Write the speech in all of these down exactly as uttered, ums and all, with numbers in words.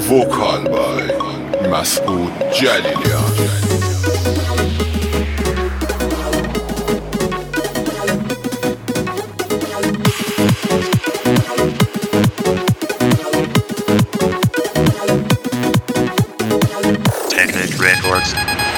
vocal by Masoud Jalilian. Technic Records.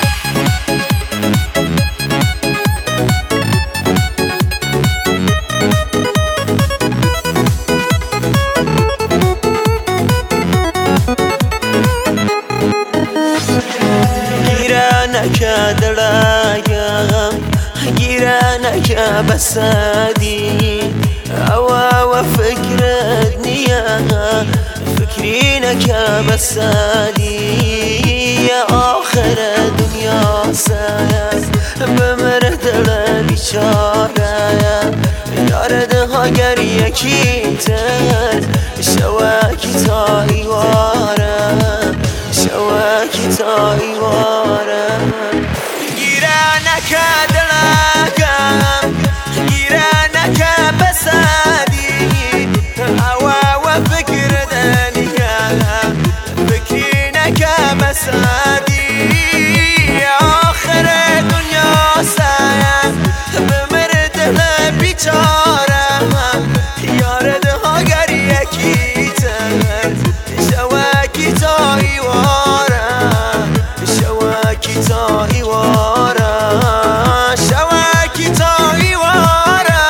گیرانکه دلایم گیرانکه بسادی اوا و فکرت نیا فکرینکه بسادی یا آخر دنیا سایه بمر دل بیچاره یارده ها گر یکی تر شواکی تا ایواره شواکی تا ایواره گیرانکه دلایم گیرانکه بسادی اوا و فکر دنیا فکرینکه بسادی آخر دنیا سایه بمر دل بیچاره یارده ها گر یکی تر شواکی تا ایواره شواکی تا ایواره شواکی تا ایواره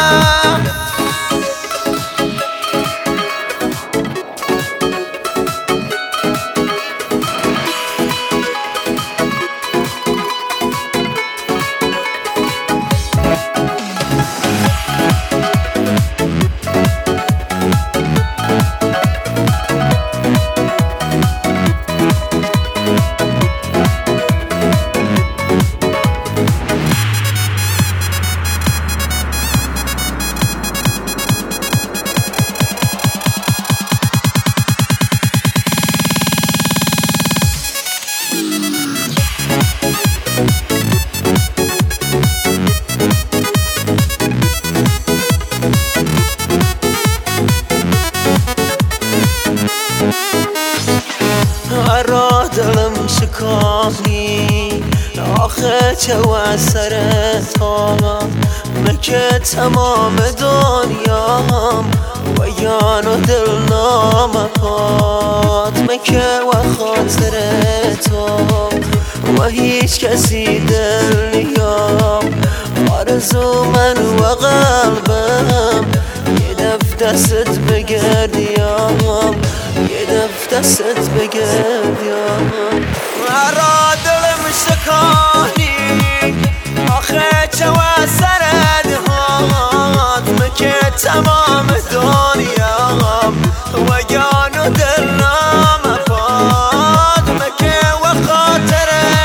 را دلم شکافی آخه چه و سرت مکه تمام دنیام و یان و دل نامکات مکه و خاطر تو و هیچ کسی دل نیام آرزو من و قلبم یه دف دستت بگردیم یه دف دستت بگردیم را دلم شکانی آخه چه و سرد هات مکه تمام دنیام و یان و دل نامکات مکه و خاطر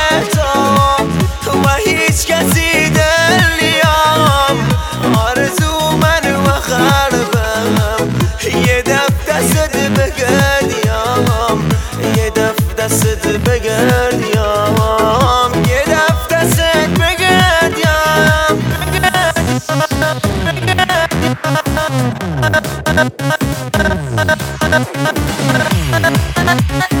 تو و هیچ کسی دل نیام آرزو من و قلبم یه دف دستت بگردیم یه دف دستت بگردیم یه دف دستت بگردیم